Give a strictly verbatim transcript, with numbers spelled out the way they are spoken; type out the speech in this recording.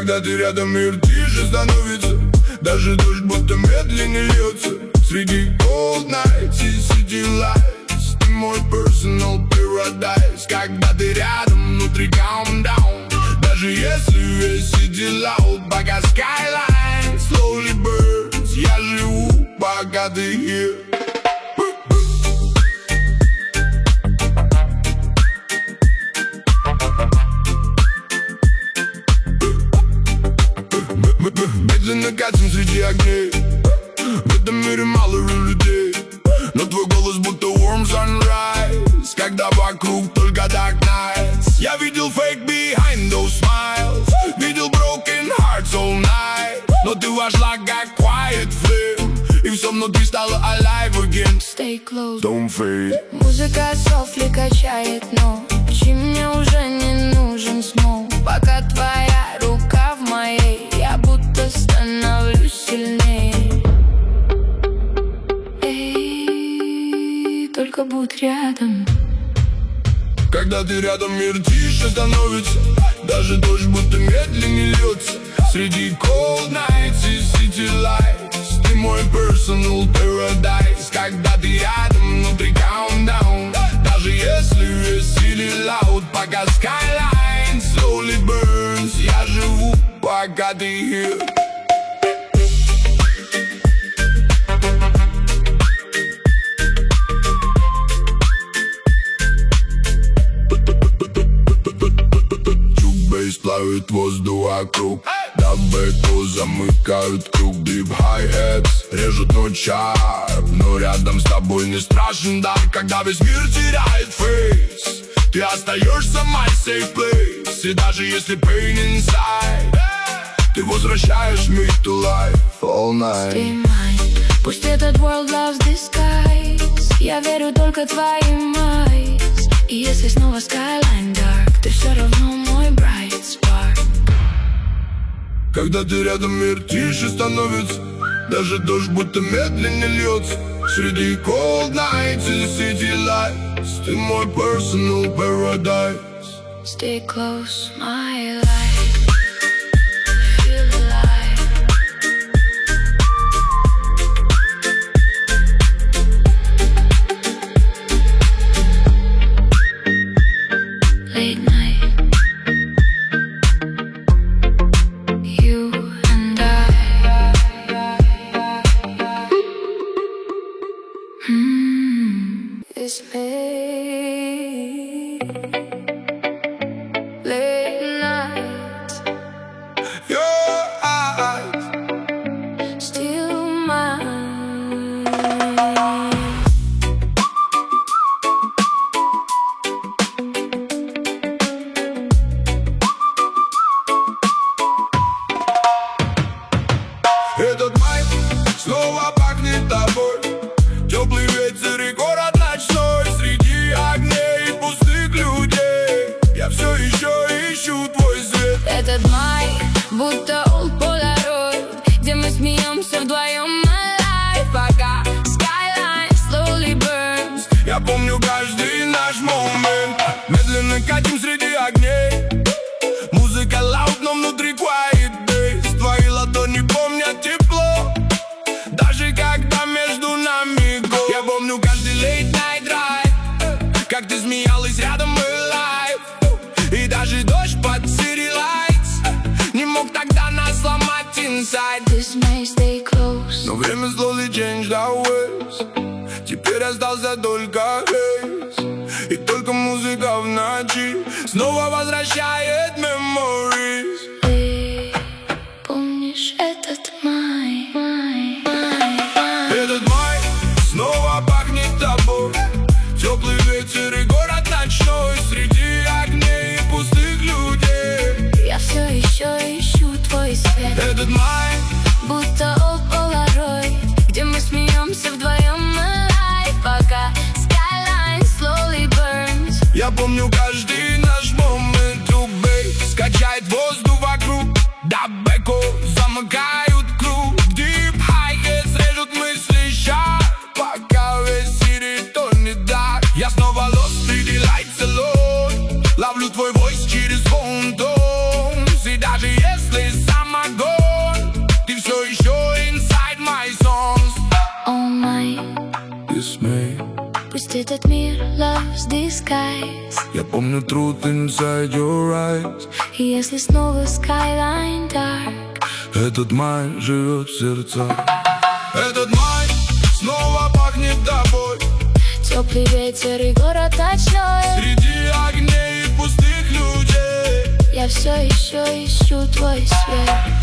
Когда ты рядом, мир тише становится, даже дождь будто медленнее льется. Среди cold nights и city lights ты мой personal paradise. Когда ты рядом, внутри calm down, даже если весь city loud. Пока skyline slowly burns, я живу, пока ты here. Медленно катим среди огней, в этом мире мало людей, но твой голос будто warm sunrise, когда вокруг только dark nights. Я видел fake behind those smiles, видел broken hearts all night, но ты вошла как quiet flame, и все внутри стало alive again. Stay close, don't fade. Музыка softly качает ночь, и мне уже не нужен smoke. Пока твоя рука в моей, я будто становлюсь сильнее. Эй, только будь рядом. Когда ты рядом, мир тише становится, даже дождь будто медленнее льется. Среди cold nights и city lights ты мой personal paradise. Когда ты рядом, внутри calm down, даже если весь city loud. Пока skyline slowly burns, я живу, пока ты here. Плавит воздух вокруг, дабы-то замыкают круг. Deep hi-hats режут ночь шарп, но рядом с тобой не страшен дар. Когда весь мир теряет фейс, ты остаешься my safe place. И даже если pain inside, ты возвращаешь me to life all night. Stay mine. Пусть этот world loves disguise, я верю только твоим eyes. И если снова skyline dark, ты все равно мой bright spark. Когда ты рядом, мир тише становится, даже дождь будто медленнее льется. Среди cold nights и city lights ты мой personal paradise. Stay close, my life. Feel alive. Late night, you and I. Hmm, it's me. Late night, Your eyes, still mine. этот майк снова пахнет тобой. Теплый ветер и город ночной, среди огней и пустых людей я все еще ищу твой свет. Этот май, будто old Polaroid, где мы смеемся вдвоем alive. Пока skyline slowly burns, Я помню каждый наш момент. Медленно катим среди огней, музыка loud, но внутри quiet bass. Твои ладони помнят тепло, даже когда между нами год. Я помню каждый late night drive, как ты смеялась рядом, мы live. И даже дождь под city lights не мог тогда нас сломать inside. this may stay close. Но время slowly changed our ways. Теперь остался только хейс, и только музыка в ночи снова возвращает memories. Ты помнишь этот май, май, май, май. Этот май снова пахнет тобой. Теплый ветер и город ночной, среди огней и пустых людей Я все еще ищу твой свет. Этот май, Будто old Polaroid, где мы смеемся вдвоем alive. Пока skyline slowly burns. я помню каждый наш момент, oh, baby. Ведь этот мир loves disguise. Я помню truth inside your eyes. И если снова skyline dark, этот май живет в сердцах. Этот май снова пахнет тобой. теплый ветер и город ночной. Среди огней и пустых людей я все еще ищу твой свет.